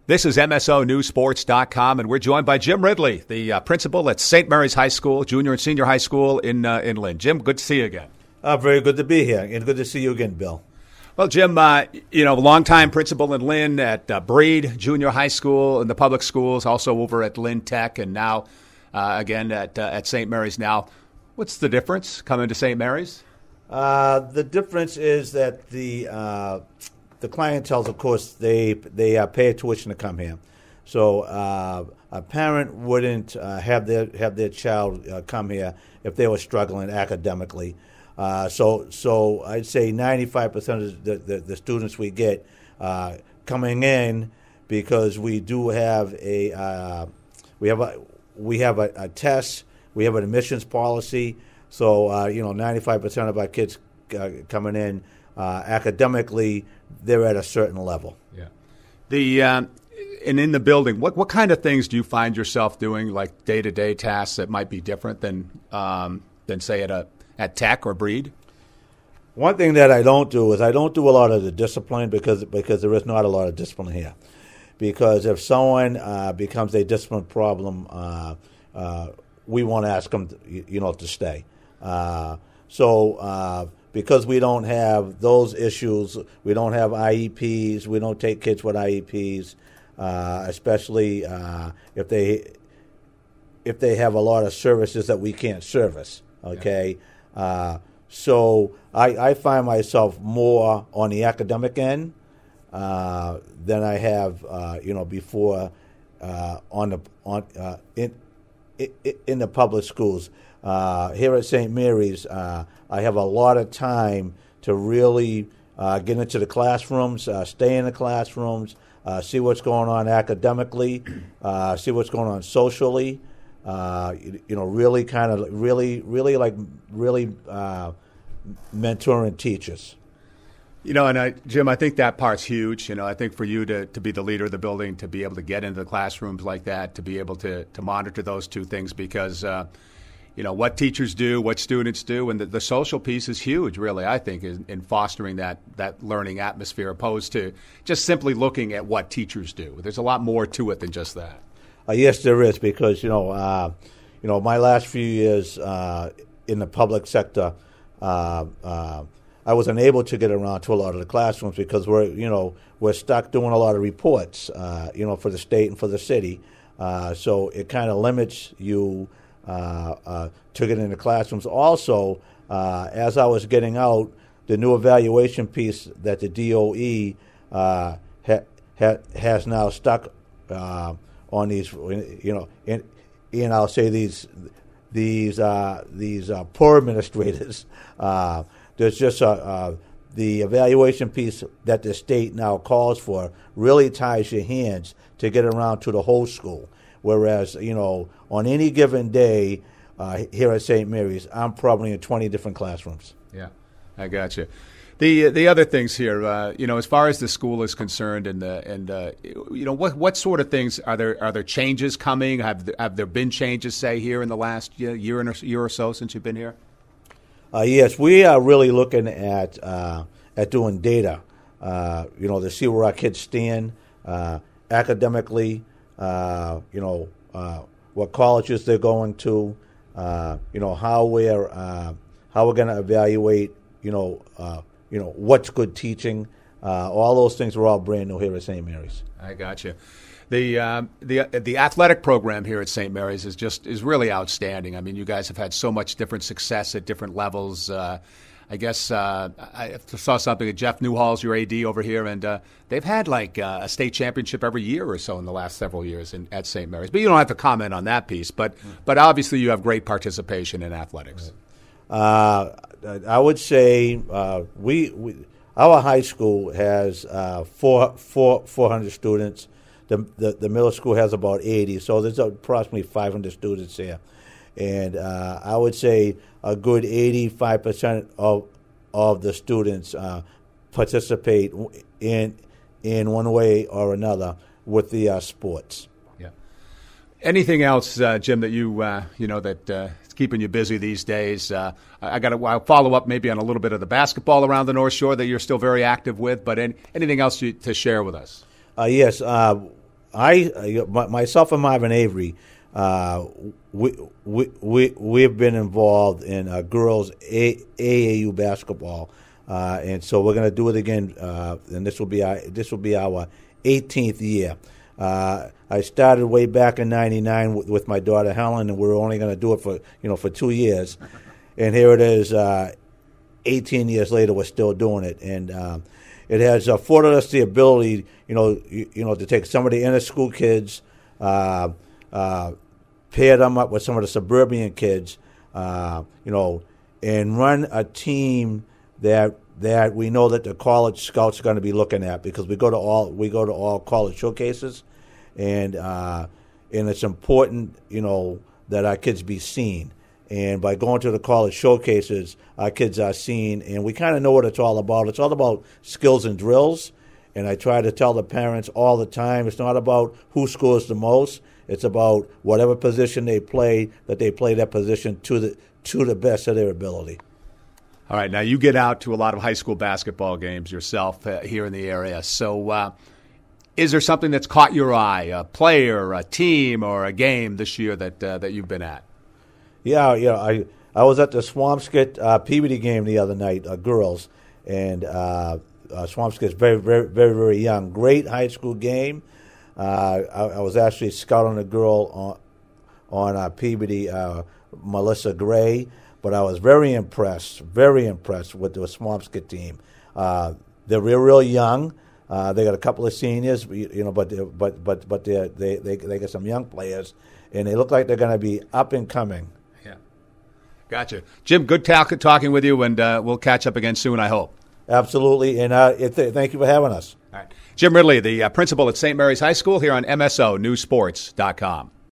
This is MSONewsSports.com, and we're joined by Jim Ridley, the principal at St. Mary's High School, junior and senior high school in Lynn. Jim, good to see you again. Very good to be here, and good to see you again, Bill. Well, Jim, longtime principal in Lynn at Breed Junior High School in the public schools, also over at Lynn Tech, and now again at St. Mary's now. What's the difference coming to St. Mary's? The difference is that the clientele, of course, they pay a tuition to come here. So a parent wouldn't have their child come here if they were struggling academically. So I'd say 95% of the students we get coming in, because we do have we have a test, we have an admissions policy. So 95% of our kids coming in academically, they're at a certain level. Yeah. And in the building, what kind of things do you find yourself doing, like day-to-day tasks that might be different than say at Tech or Breed? One thing that I don't do is I don't do a lot of the discipline because there is not a lot of discipline here. Because if someone becomes a discipline problem, we won't ask them to stay. Because we don't have those issues, we don't have IEPs, we don't take kids with IEPs, especially if they have a lot of services that we can't service. Okay, so I find myself more on the academic end than I have before in the public schools. Here at St. Mary's, I have a lot of time to really get into the classrooms, stay in the classrooms, see what's going on academically, see what's going on socially. Really mentoring teachers. Jim, I think that part's huge. I think for you to be the leader of the building, to be able to get into the classrooms like that, to be able to monitor those two things, because what teachers do, what students do, and the social piece is huge, really, I think, in fostering that learning atmosphere, opposed to just simply looking at what teachers do. There's a lot more to it than just that. Yes, there is, because my last few years in the public sector, I was unable to get around to a lot of the classrooms because we're stuck doing a lot of reports, for the state and for the city. So it kind of limits you to get into classrooms. Also, as I was getting out, the new evaluation piece that the DOE has now stuck on these, and I'll say these poor administrators. There's just the evaluation piece that the state now calls for really ties your hands to get around to the whole school. Whereas, on any given day here at St. Mary's, I'm probably in 20 different classrooms. Yeah, I got you. The other things here, as far as the school is concerned, what sort of things are there changes coming? Have there been changes, say, here in the last year or so since you've been here? Yes, we are really looking at doing data, to see where our kids stand academically, what colleges they're going to, how we're going to evaluate, what's good teaching. All those things are all brand new here at St. Mary's. I got you. The athletic program here at St. Mary's is really outstanding. I mean, you guys have had so much different success at different levels. I guess I saw something. Jeff Newhall's your AD over here, and they've had like a state championship every year or so in the last several years at St. Mary's. But you don't have to comment on that piece. But obviously you have great participation in athletics. I would say our high school has 400 students. The middle school has about 80, so there's approximately 500 students here. And I would say a good 85% of the students participate in one way or another with the sports. Yeah. Anything else, Jim, that that is keeping you busy these days? I'll follow up maybe on a little bit of the basketball around the North Shore that you're still very active with, but anything else to share with us? Yes. myself and Marvin Avery, we've been involved in girls AAU basketball, and so we're going to do it again. And this will be our 18th year. I started way back in '99 with my daughter Helen, and we were only going to do it for 2 years, and here it is. 18 years later, we're still doing it, and it has afforded us the ability, to take some of the inner school kids, pair them up with some of the suburban kids, and run a team that we know that the college scouts are going to be looking at, because we go to all college showcases, and it's important, that our kids be seen. And by going to the college showcases, our kids are seen, and we kind of know what it's all about. It's all about skills and drills, and I try to tell the parents all the time, it's not about who scores the most. It's about whatever position they play, that they play that position to the best of their ability. All right, now you get out to a lot of high school basketball games yourself here in the area. So is there something that's caught your eye, a player, a team, or a game this year that you've been at? Yeah, I was at the Swampscott Peabody game the other night, girls, and Swampscott's very, very, very, very young. Great high school game. I was actually scouting a girl on Peabody, Melissa Gray, but I was very impressed with the Swampscott team. They're real young. They got a couple of seniors, but they got some young players, and they look like they're going to be up and coming. Gotcha. Jim, good talking with you, and we'll catch up again soon, I hope. Absolutely, and thank you for having us. All right. Jim Ridley, the principal at St. Mary's High School, here on MSO News Sports.com.